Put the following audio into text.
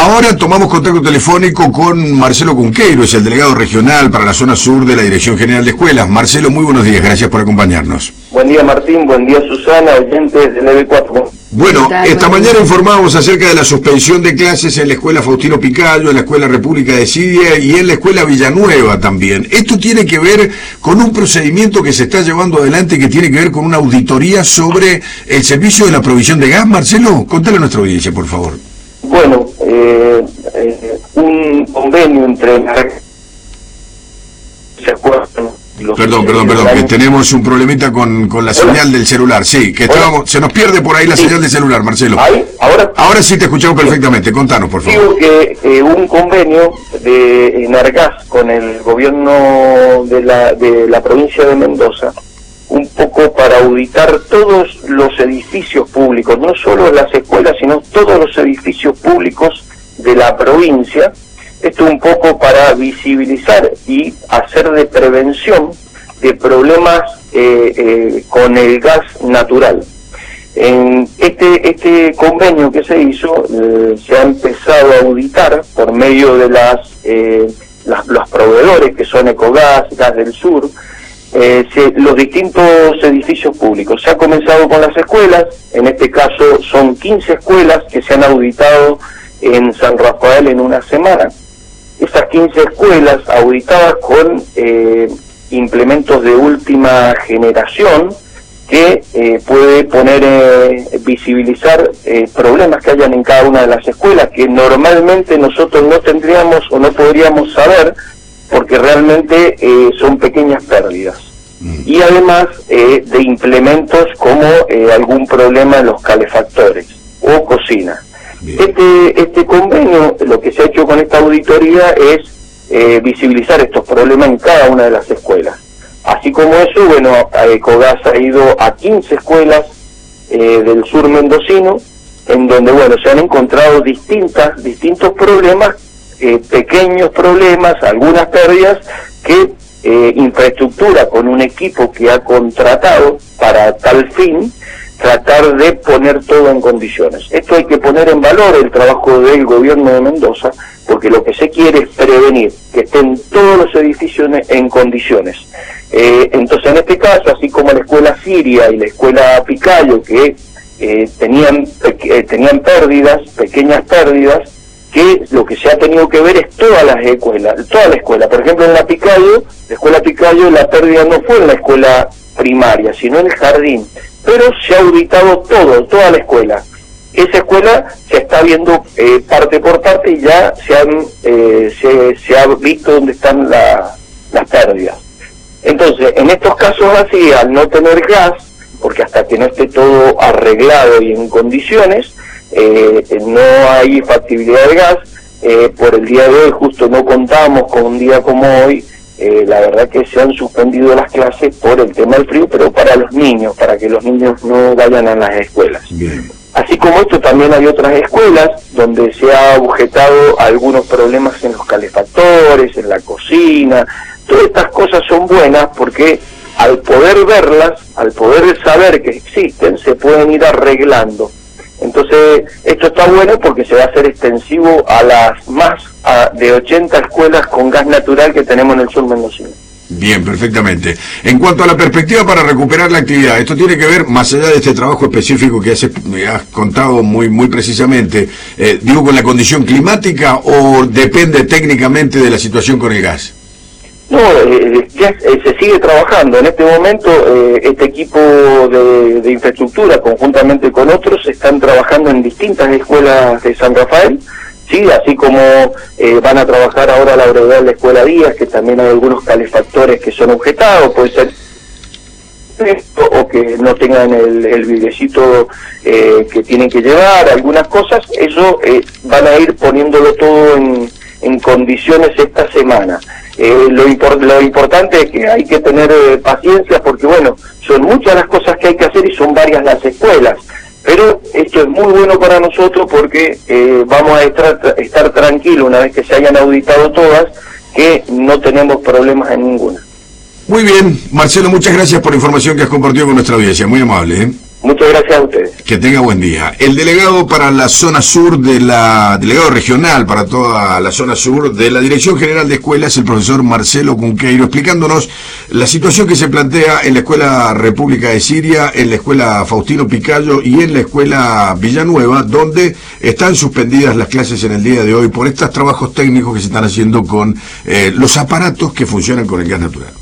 ahora tomamos contacto telefónico con Marcelo Cunqueiro, es el delegado regional para la zona sur de la Dirección General de Escuelas. Marcelo, muy buenos días, gracias por acompañarnos. Buen día, Martín, buen día, Susana, oyentes del EB4. Bueno, esta mañana informábamos acerca de la suspensión de clases en la Escuela Faustino Picayo, en la Escuela República de Siria y en la Escuela Villanueva también. Esto tiene que ver con un procedimiento que se está llevando adelante que tiene que ver con una auditoría sobre el servicio de la provisión de gas. Marcelo, contale a nuestra audiencia, por favor. Bueno, un convenio entre... Perdón, que tenemos un problemita con la señal del celular. Sí, que se nos pierde por ahí la señal del celular, Marcelo. ¿Ahí? Ahora sí te escuchamos perfectamente. Contanos, por favor. Digo que un convenio de Enargas con el gobierno de la provincia de Mendoza, un poco para auditar todos los edificios públicos, no solo las escuelas, sino todos los edificios públicos de la provincia. Esto un poco para visibilizar y hacer de prevención de problemas con el gas natural. En este convenio que se hizo, se ha empezado a auditar por medio de los proveedores que son Ecogas, Gas del Sur, los distintos edificios públicos. Se ha comenzado con las escuelas, en este caso son 15 escuelas que se han auditado en San Rafael en una semana. Esas 15 escuelas auditadas con implementos de última generación que puede visibilizar problemas que hayan en cada una de las escuelas que normalmente nosotros no tendríamos o no podríamos saber porque realmente son pequeñas pérdidas. Y además de implementos como algún problema en los calefactores o cocina. Este convenio, lo que se ha hecho con esta auditoría es visibilizar estos problemas en cada una de las escuelas. Así como eso, bueno, Ecogas ha ido a 15 escuelas del sur mendocino, en donde, bueno, se han encontrado distintos problemas, pequeños problemas, algunas pérdidas, que infraestructura con un equipo que ha contratado para tal fin, tratar de poner todo en condiciones. Esto hay que poner en valor el trabajo del gobierno de Mendoza, porque lo que se quiere es prevenir que estén todos los edificios en condiciones. Entonces, en este caso, así como la escuela Siria y la escuela Picayo, que tenían pérdidas, pequeñas pérdidas, que lo que se ha tenido que ver es toda la escuela. Por ejemplo, en la escuela Picayo, la pérdida no fue en la escuela primaria, sino en el jardín. Pero se ha auditado toda la escuela. Esa escuela se está viendo parte por parte y ya se ha visto dónde están las pérdidas. Entonces, en estos casos así, al no tener gas, porque hasta que no esté todo arreglado y en condiciones, no hay factibilidad de gas. Por el día de hoy justo no contamos con un día como hoy. La verdad que se han suspendido las clases por el tema del frío, pero para los niños, para que los niños no vayan a las escuelas. Bien. Así como esto, también hay otras escuelas donde se ha objetado algunos problemas en los calefactores, en la cocina. Todas estas cosas son buenas porque al poder verlas, al poder saber que existen, se pueden ir arreglando. Entonces, esto está bueno porque se va a hacer extensivo a las más de 80 escuelas con gas natural que tenemos en el sur mendocino. Bien, perfectamente. En cuanto a la perspectiva para recuperar la actividad, esto tiene que ver, más allá de este trabajo específico que has contado muy precisamente, digo, con la condición climática o depende técnicamente de la situación con el gas. No, se sigue trabajando. En este momento, este equipo de infraestructura, conjuntamente con otros, están trabajando en distintas escuelas de San Rafael, sí, así como van a trabajar ahora la brevedad de la escuela Díaz, que también hay algunos calefactores que son objetados, puede ser o que no tengan el vidrecito que tienen que llevar, algunas cosas. Eso van a ir poniéndolo todo en condiciones esta semana. Lo importante es que hay que tener paciencia porque, bueno, son muchas las cosas que hay que hacer y son varias las escuelas. Pero esto es muy bueno para nosotros porque vamos a estar tranquilos una vez que se hayan auditado todas, que no tenemos problemas en ninguna. Muy bien, Marcelo, muchas gracias por la información que has compartido con nuestra audiencia, muy amable. Muchas gracias a ustedes. Que tenga buen día. El delegado para la zona sur delegado regional para toda la zona sur de la Dirección General de Escuelas, el profesor Marcelo Cunqueiro, explicándonos la situación que se plantea en la Escuela República de Siria, en la Escuela Faustino Picallo y en la Escuela Villanueva, donde están suspendidas las clases en el día de hoy por estos trabajos técnicos que se están haciendo con los aparatos que funcionan con el gas natural.